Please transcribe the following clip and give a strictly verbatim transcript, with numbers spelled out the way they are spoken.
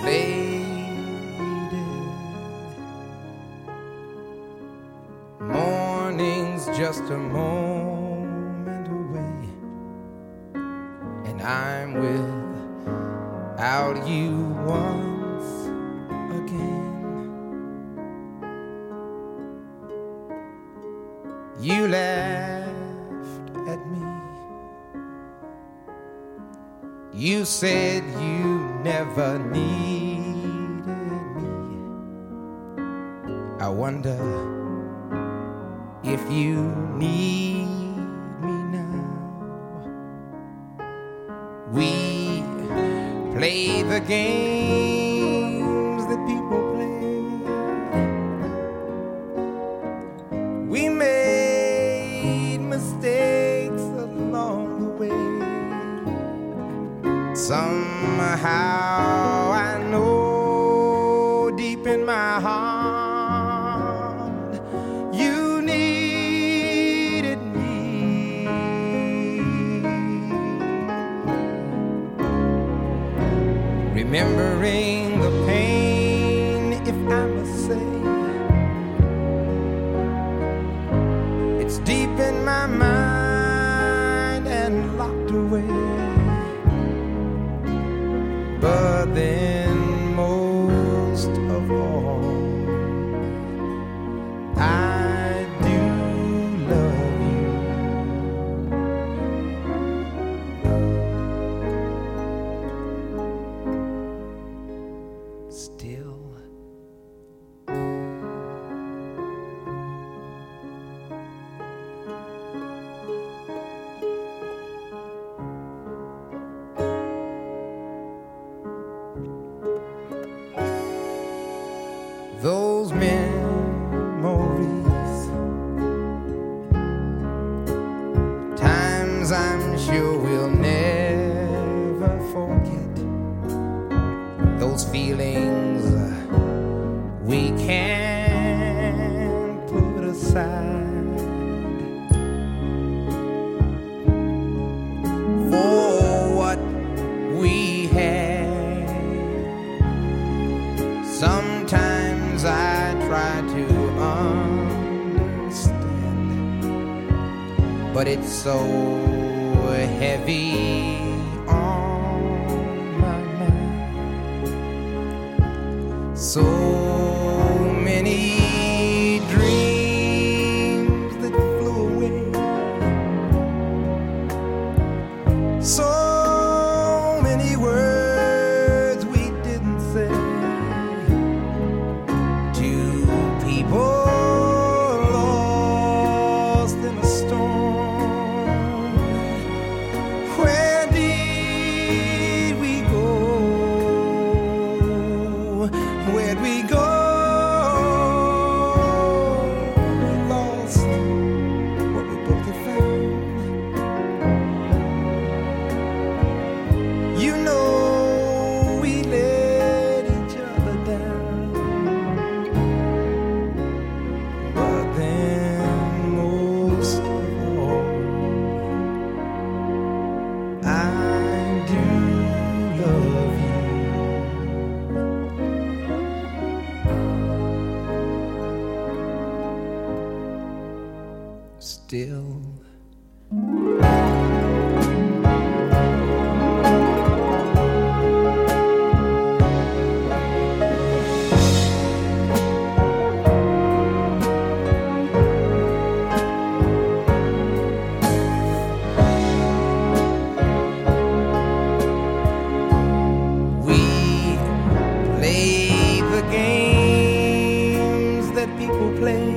faded. Morning's just a moment away, and I'm without you once again. You laughed at me. You said you never needed me. I wonder if you need me now. We play the games that people play. We made mistakes along the way. Somehow I know deep in my heart you needed me. Remembering the pain, if I must say, it's deep in my mind and locked away. But then most of all, I do love you. Still. Those memories, times I'm sure we'll never forget. Those feelings we can't put aside. For what we had, sometimes I try to understand, but it's so heavy on my mind. So many dreams that flew away. So many words we didn't say. People lost in a storm. Where did we go? Where'd we go? We lost what we both had found. You know we let each other down. Still. We play the games that people play.